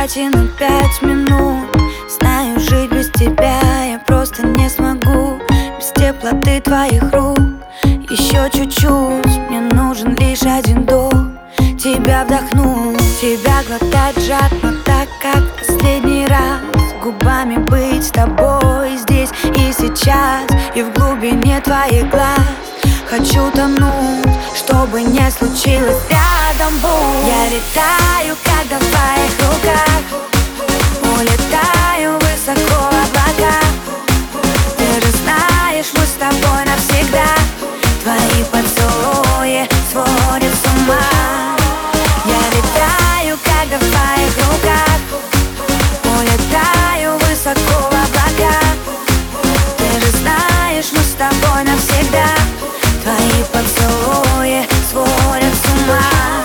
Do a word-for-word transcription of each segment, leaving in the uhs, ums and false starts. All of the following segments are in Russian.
кровати на пять минут. Знаю, жить без тебя я просто не смогу. Без теплоты твоих рук еще чуть-чуть. Мне нужен лишь один вдох, тебя вдохнуть, тебя глотать жадно, так как последний раз. Губами быть с тобой здесь и сейчас, и в глубине твоих глаз хочу тонуть, чтобы не случилось рядом будь. Я летаю, когда в твоих руках, улетаю высоко в облака. Ты же знаешь, мы с тобой навсегда. Твои поцелуи сводят с ума. Я летаю, когда в твоих руках, улетаю высоко в облака. Ты же знаешь, мы с тобой навсегда. Твои поцелуи сводят с ума.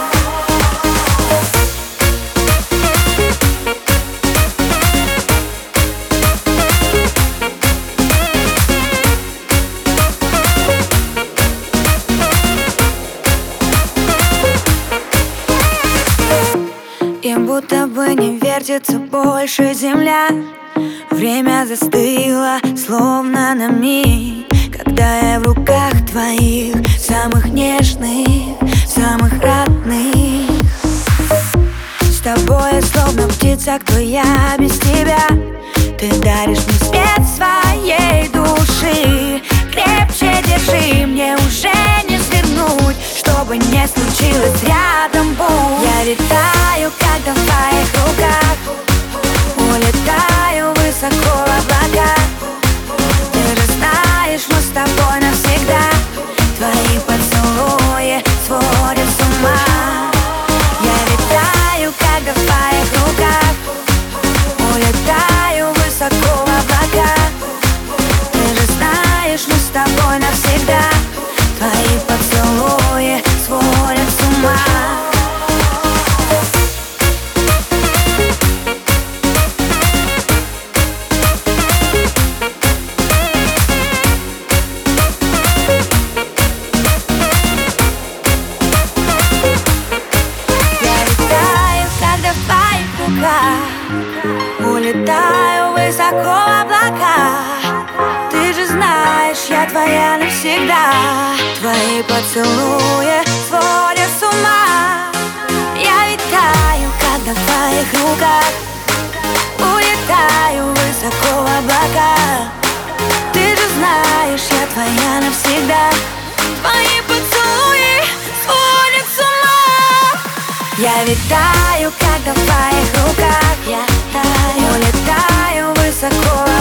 И будто бы не вертится больше земля. Время застыло, словно на миг, когда я в руках твоих, самых нежных, самых родных. С тобой я словно птица, кто я без тебя. Ты даришь мне свет своей души. Крепче держи, мне уже не свернуть, чтобы не случилось рядом будь. Я летаю, когда в твоих руках, улетаю высоко в облака. Ты же знаешь, мы с тобой навсегда. Твои поцелуи сводят с ума. Я летаю, когда в твоих руках, улетаю высоко в облака. Ты же знаешь, мы с тобой навсегда. Твои поцелуи сводят с ума. Улетаю высоко в облака. Ты же знаешь, я твоя навсегда. Твои поцелуи сводят с ума. Я летаю, когда в твоих руках, улетаю высоко в облака. Ты же знаешь, я твоя навсегда. Твои поцелуи сводят с ума. Я летаю, когда в твоих руках, я таю, улетаю высоко.